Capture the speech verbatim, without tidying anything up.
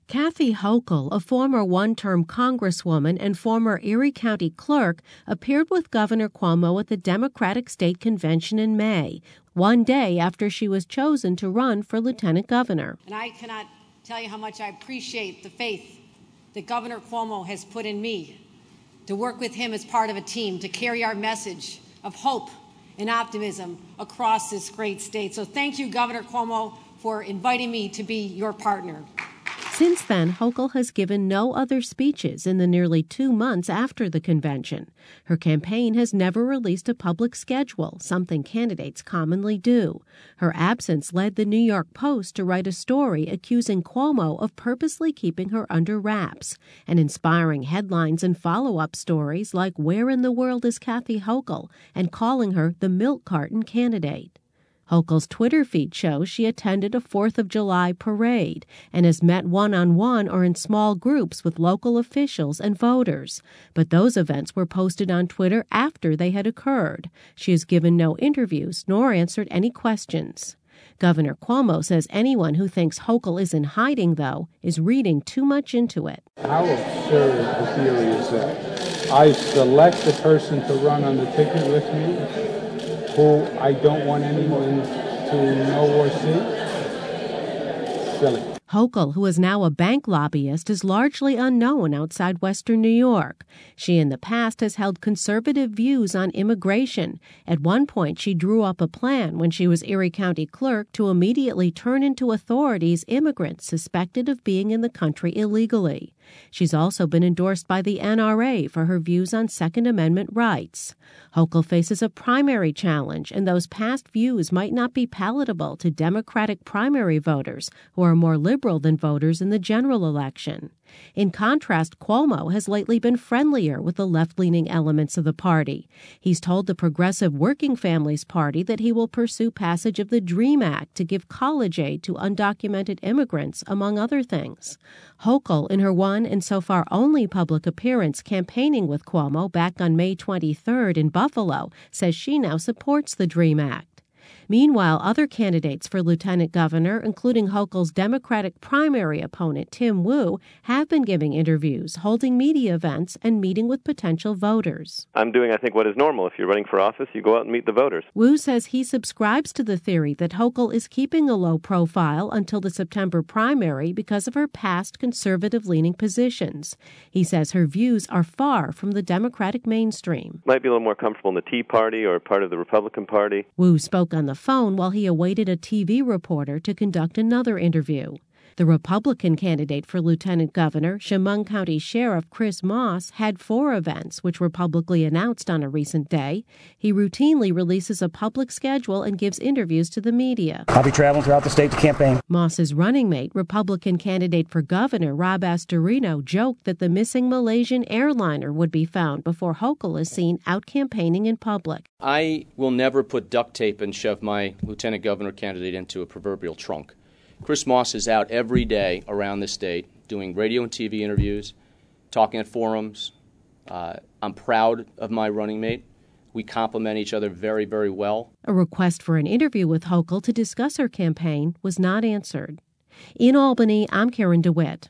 Kathy Hochul, a former one-term congresswoman and former Erie County clerk, appeared with Governor Cuomo at the Democratic State Convention in May, one day after she was chosen to run for lieutenant governor. And I cannot tell you how much I appreciate the faith that Governor Cuomo has put in me to work with him as part of a team to carry our message of hope and optimism across this great state. So thank you, Governor Cuomo, for inviting me to be your partner. Since then, Hochul has given no other speeches in the nearly two months after the convention. Her campaign has never released a public schedule, something candidates commonly do. Her absence led the New York Post to write a story accusing Cuomo of purposely keeping her under wraps, and inspiring headlines and follow-up stories like "Where in the World is Kathy Hochul?" and calling her the milk carton candidate. Hochul's Twitter feed shows she attended a fourth of July parade and has met one-on-one or in small groups with local officials and voters. But those events were posted on Twitter after they had occurred. She has given no interviews nor answered any questions. Governor Cuomo says anyone who thinks Hochul is in hiding, though, is reading too much into it. How absurd a theory is that? I select the person to run on the ticket with me who I don't want anyone to know or see? Silly. Hochul, who is now a bank lobbyist, is largely unknown outside Western New York. She in the past has held conservative views on immigration. At one point, she drew up a plan when she was Erie County clerk to immediately turn into authorities immigrants suspected of being in the country illegally. She's also been endorsed by the N R A for her views on Second Amendment rights. Hochul faces a primary challenge, and those past views might not be palatable to Democratic primary voters who are more liberal than voters in the general election. In contrast, Cuomo has lately been friendlier with the left-leaning elements of the party. He's told the Progressive Working Families Party that he will pursue passage of the DREAM Act to give college aid to undocumented immigrants, among other things. Hochul, in her one and so far only public appearance campaigning with Cuomo back on May twenty-third in Buffalo, says she now supports the DREAM Act. Meanwhile, other candidates for lieutenant governor, including Hochul's Democratic primary opponent Tim Wu, have been giving interviews, holding media events, and meeting with potential voters. I'm doing, I think, what is normal. If you're running for office, you go out and meet the voters. Wu says he subscribes to the theory that Hochul is keeping a low profile until the September primary because of her past conservative-leaning positions. He says her views are far from the Democratic mainstream. Might be a little more comfortable in the Tea Party or part of the Republican Party. Wu spoke on the phone while he awaited a T V reporter to conduct another interview. The Republican candidate for lieutenant governor, Chemung County Sheriff Chris Moss, had four events which were publicly announced on a recent day. He routinely releases a public schedule and gives interviews to the media. I'll be traveling throughout the state to campaign. Moss's running mate, Republican candidate for governor Rob Astorino, joked that the missing Malaysian airliner would be found before Hochul is seen out campaigning in public. I will never put duct tape and shove my lieutenant governor candidate into a proverbial trunk. Chris Moss is out every day around the state doing radio and T V interviews, talking at forums. Uh, I'm proud of my running mate. We complement each other very, very well. A request for an interview with Hochul to discuss her campaign was not answered. In Albany, I'm Karen DeWitt.